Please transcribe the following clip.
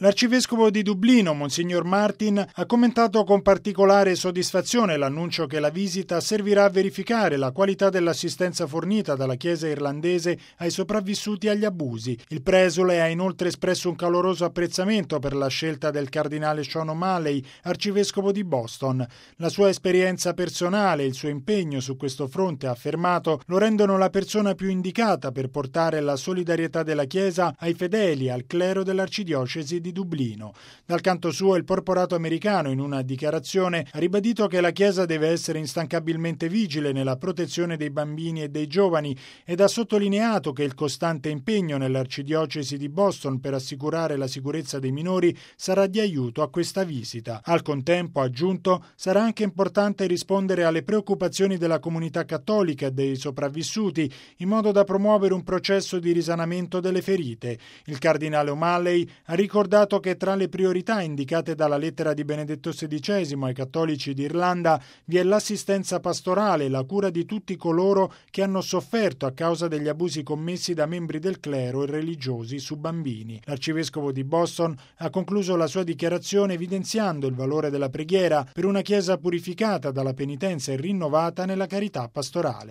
L'arcivescovo di Dublino, Monsignor Martin, ha commentato con particolare soddisfazione l'annuncio che la visita servirà a verificare la qualità dell'assistenza fornita dalla Chiesa irlandese ai sopravvissuti agli abusi. Il presule ha inoltre espresso un caloroso apprezzamento per la scelta del cardinale Sean O'Malley, arcivescovo di Boston. La sua esperienza personale e il suo impegno su questo fronte, ha affermato, lo rendono la persona più indicata per portare la solidarietà della Chiesa ai fedeli e al clero dell'arcidiocesi di Dublino. Dal canto suo, il porporato americano, in una dichiarazione, ha ribadito che la Chiesa deve essere instancabilmente vigile nella protezione dei bambini e dei giovani ed ha sottolineato che il costante impegno nell'arcidiocesi di Boston per assicurare la sicurezza dei minori sarà di aiuto a questa visita. Al contempo, ha aggiunto, sarà anche importante rispondere alle preoccupazioni della comunità cattolica e dei sopravvissuti in modo da promuovere un processo di risanamento delle ferite. Il cardinale O'Malley ha ricordato che tra le priorità indicate dalla lettera di Benedetto XVI ai cattolici d'Irlanda vi è l'assistenza pastorale e la cura di tutti coloro che hanno sofferto a causa degli abusi commessi da membri del clero e religiosi su bambini. L'arcivescovo di Boston ha concluso la sua dichiarazione evidenziando il valore della preghiera per una Chiesa purificata dalla penitenza e rinnovata nella carità pastorale.